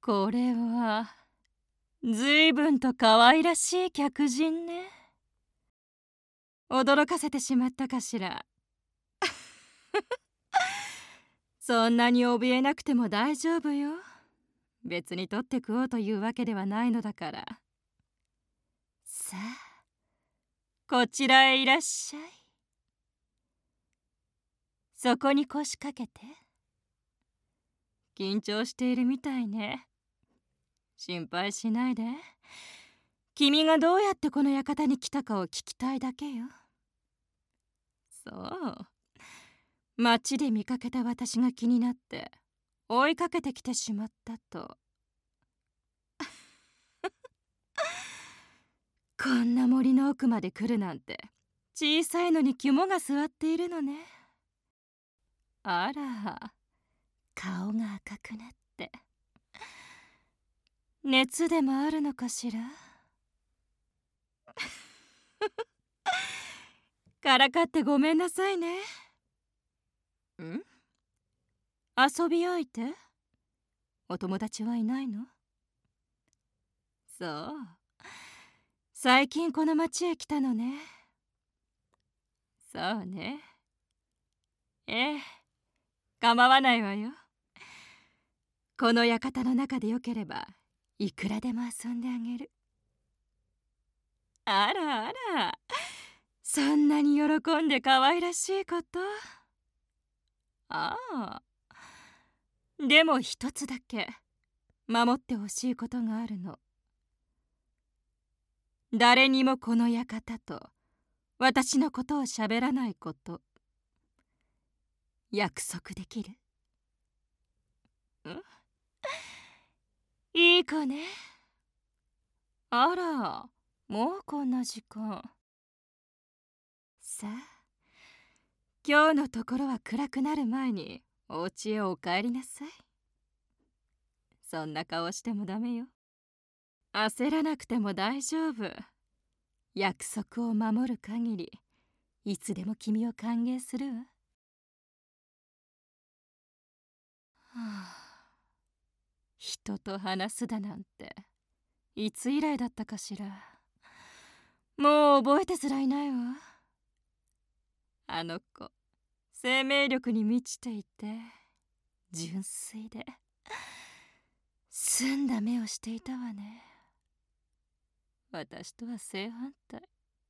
これはずいぶんと可愛らしい客人ね。驚かせてしまったかしら。そんなに怯えなくても大丈夫よ。別に取って食おうというわけではないのだから。さあ、こちらへいらっしゃい。そこに腰掛けて。緊張しているみたいね。心配しないで。君がどうやってこの館に来たかを聞きたいだけよ。そう。街で見かけた私が気になって追いかけてきてしまったと。こんな森の奥まで来るなんて小さいのに肝が据わっているのね。あら、顔が赤くなって。熱でもあるのかしら。からかってごめんなさいね。ん？遊び相手？お友達はいないの？そう。最近この町へ来たのね。そうね。ええ、構わないわよ。この館の中でよければいくらでも遊んであげる。あらあら、そんなに喜んで可愛らしいこと。ああ、でも一つだけ守ってほしいことがあるの。誰にもこの館と私のことを喋らないこと。約束できる？ん？いい子ね。あら、もうこんな時間。さあ、今日のところは暗くなる前にお家へお帰りなさい。そんな顔してもダメよ。焦らなくても大丈夫。約束を守る限りいつでも君を歓迎するわ。はあ、人と話すだなんていつ以来だったかしら。もう覚えてすらいないわ。あの子、生命力に満ちていて純粋で澄んだ目をしていたわね。私とは正反対。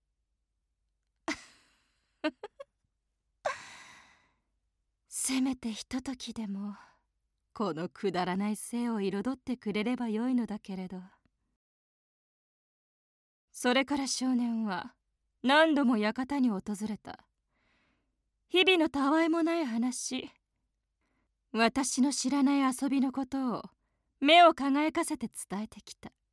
せめてひとときでもこのくだらない生を彩ってくれればよいのだけれど。それから少年は何度も館に訪れた。日々のたわいもない話、私の知らない遊びのことを目を輝かせて伝えてきた。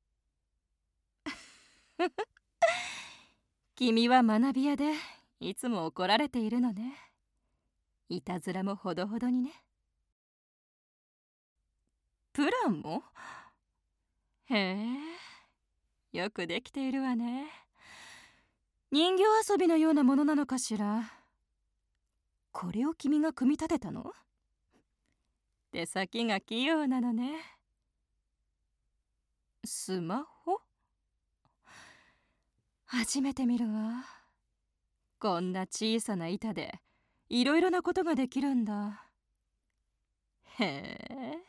君は学び屋でいつも怒られているのね。いたずらもほどほどにね。プランも？へえ、よくできているわね。人形遊びのようなものなのかしら。これを君が組み立てたの？手先が器用なのね。スマホ？初めて見るわ。こんな小さな板でいろいろなことができるんだ。へえ。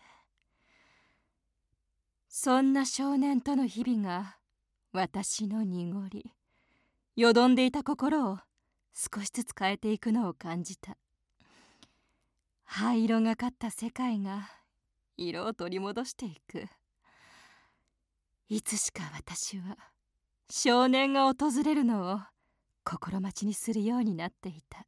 そんな少年との日々が私の濁り、よどんでいた心を少しずつ変えていくのを感じた。灰色がかった世界が色を取り戻していく。いつしか私は少年が訪れるのを心待ちにするようになっていた。